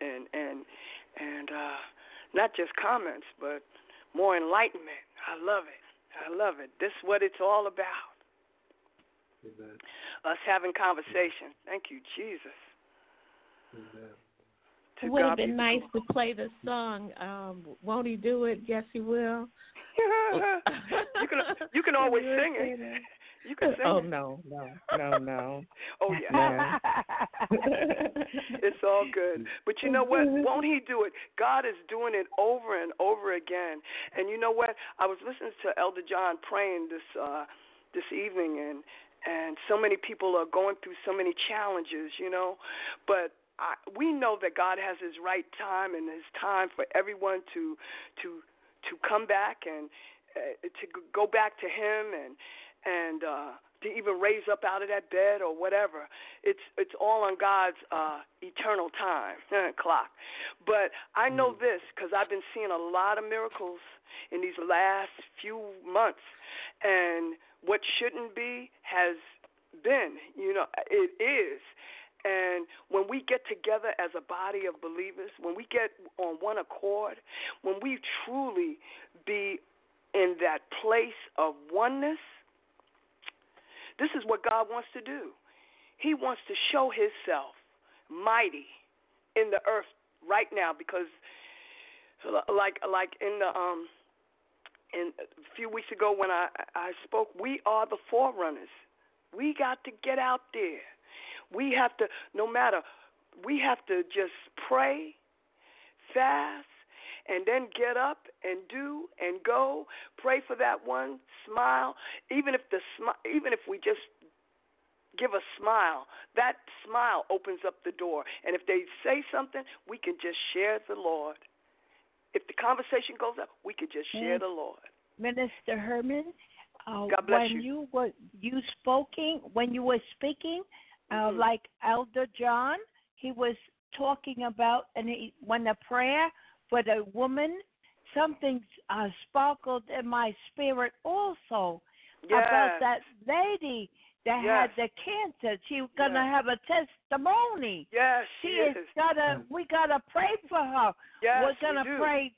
not just comments, but more enlightenment. I love it. I love it. This is what it's all about. Amen. Us having conversation. Thank you, Jesus. Amen. It would have been nice to play the song. Won't he do it? Yes, he will. You can always sing it. You can sing it. it. No. Oh, yeah. It's all good. But you know what? Won't he do it? God is doing it over and over again. And you know what? I was listening to Elder John praying this evening, and so many people are going through so many challenges, you know. But we know that God has his right time and his time for everyone to come back and to go back to him and to even raise up out of that bed or whatever. It's all on God's eternal time clock. But I know this because I've been seeing a lot of miracles in these last few months, and what shouldn't be has been. You know, it is. And when we get together as a body of believers, when we get on one accord, when we truly be in that place of oneness, this is what God wants to do. He wants to show himself mighty in the earth right now, because like in the in a few weeks ago when I spoke, we are the forerunners. We got to get out there. We have to, we have to just pray, fast, and then get up and do and go. Pray for that one, smile. Even if we just give a smile, that smile opens up the door. And if they say something, we can just share the Lord. If the conversation goes up, we could just share the Lord. Minister Herman, God bless when you were speaking, like Elder John, he was talking about, when the prayer for the woman, something sparkled in my spirit also about that lady that had the cancer. She was going to have a testimony. Yes, she is. We got to pray for her. Yes, we're going to pray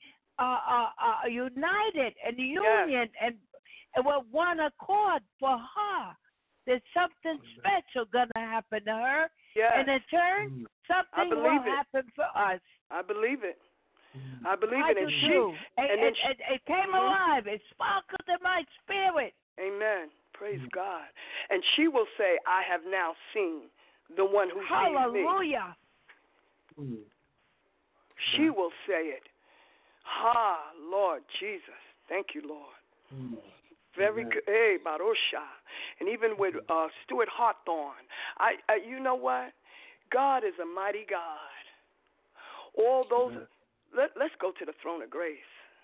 united and union and with one accord for her. There's something special going to happen to her. Yes. And in turn, something will happen for us. I believe it. I believe it. And it came alive. It sparkled in my spirit. Amen. Praise God. And she will say, I have now seen the one who sees me. Hallelujah. She will say it. Lord Jesus. Thank you, Lord. Very good. Hey, Barosha. And even with Stuart Hawthorne, you know what? God is a mighty God. All those, let's go to the throne of grace.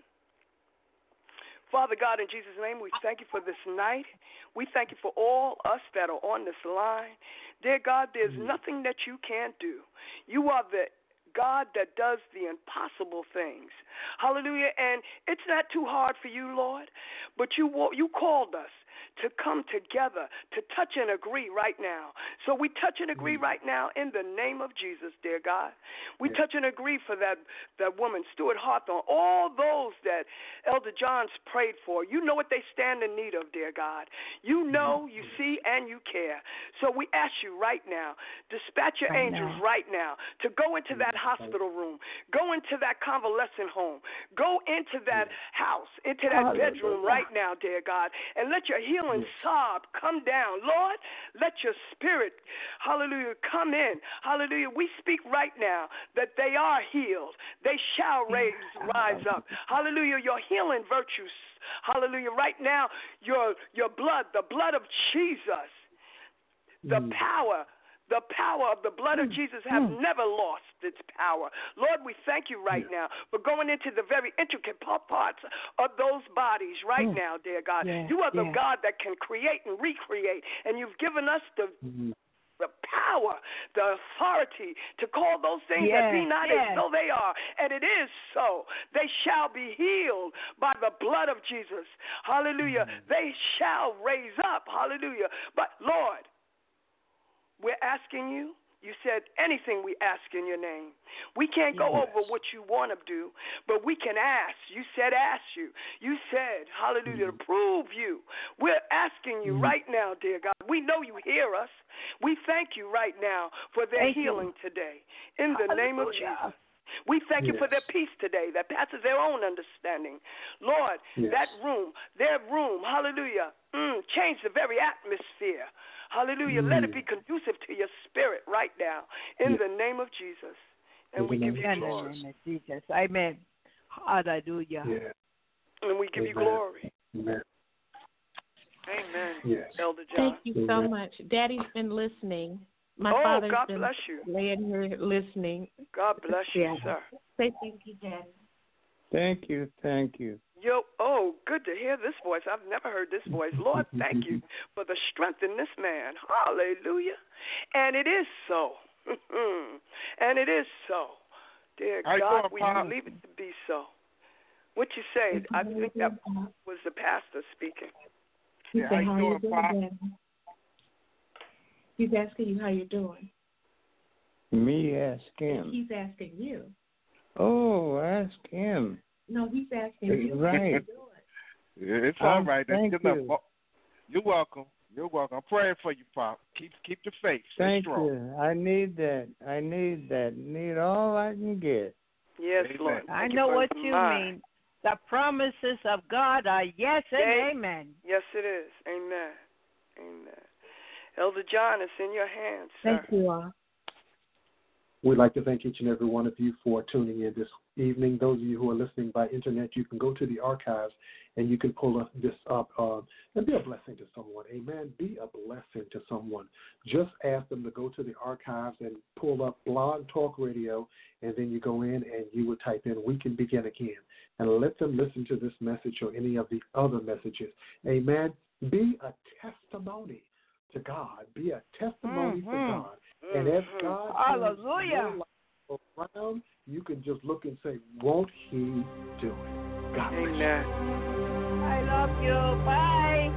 Father God, in Jesus' name, we thank you for this night. We thank you for all us that are on this line. Dear God, there's nothing that you can't do. You are the God that does the impossible things. Hallelujah. And it's not too hard for you, Lord, but you called us to come together, to touch and agree right now. So we touch and agree right now in the name of Jesus, dear God. We touch and agree for that woman, Stuart Hawthorne, all those that Elder John's prayed for. You know what they stand in need of, dear God. You know, you see, and you care. So we ask you right now, dispatch your angels right now to go into that hospital room, go into that convalescent home, go into that house, into that bedroom right now, dear God, and let your healing sob come down. Lord, let your spirit, hallelujah, come in. Hallelujah. We speak right now that they are healed. They shall rise up. Hallelujah. Your healing virtues. Hallelujah. Right now, your blood, the blood of Jesus, the power of the blood of Jesus have never lost its power. Lord, we thank you right now for going into the very intricate parts of those bodies right now, dear God. You are the God that can create and recreate, and you've given us the power, the the authority to call those things that be not as though they are. And it is so. They shall be healed by the blood of Jesus. Hallelujah. They shall raise up. Hallelujah. But Lord, we're asking you. You said anything we ask in your name. We can't go over what you want to do, but we can ask. You said ask you. You said, hallelujah, to prove you. We're asking you right now, dear God. We know you hear us. We thank you right now for their healing today. In the name of Jesus. We thank you for their peace today that passes their own understanding. Lord, that room, their room, hallelujah, change the very atmosphere. Hallelujah. Let it be conducive to your spirit right now in the name of Jesus. And we give you glory. In the name of Jesus. Amen. Hallelujah. And we give you glory. Amen. Amen. Elder John. Thank you so much. Daddy's been listening. My father's God been bless you. laying here listening. God bless you, sir. Say thank you, Daddy. Thank you. Thank you. Good to hear this voice. I've never heard this voice. Lord, thank you for the strength in this man. Hallelujah. And it is so. And it is so. Dear God, we believe it to be so. What you say? I think that was the pastor speaking. Yeah, how you doing, Daddy? He's asking you how you're doing. Me ask him. He's asking you. Oh, ask him. No, he's asking you. Right. It's all right. Thank you. You're welcome. You're welcome. I'm praying for you, Pop. Keep the faith. Stay strong. You. I need that. Need all I can get. Yes, Amen. Lord. I know what you mean. The promises of God are yes and amen. Yes, it is. Amen. Amen. Elder John, it's in your hands, sir. Thank you all. We'd like to thank each and every one of you for tuning in this evening. Those of you who are listening by internet, you can go to the archives and you can pull this up and be a blessing to someone. Amen. Be a blessing to someone. Just ask them to go to the archives and pull up Blog Talk Radio, and then you go in and you would type in "We Can Begin Again," and let them listen to this message or any of the other messages. Amen. Be a testimony to God. Be a testimony for God. And as God hallelujah around, you can just look and say, won't he do it? God bless you. I love you. Bye.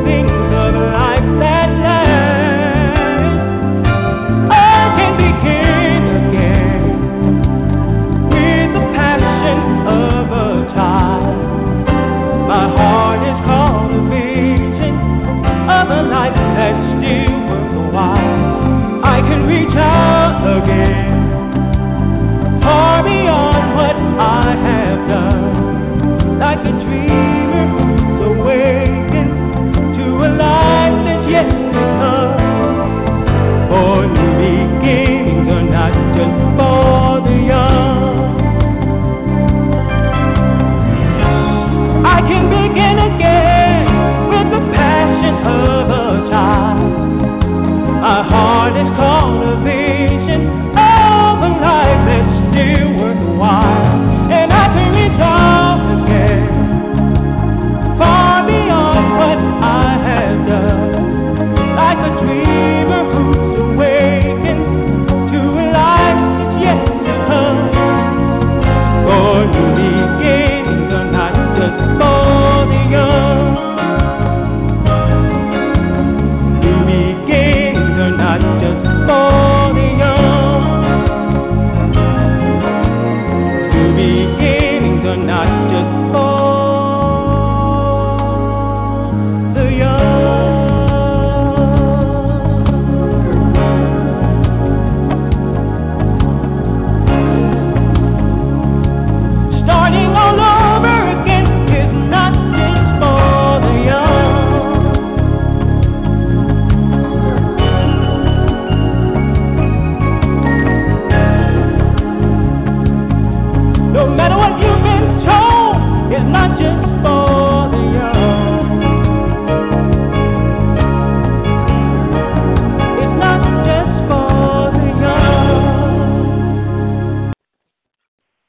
Can be again. Far beyond what I have done, like a dreamer who's awakened to a life that's yet to come. For new beginnings are not just for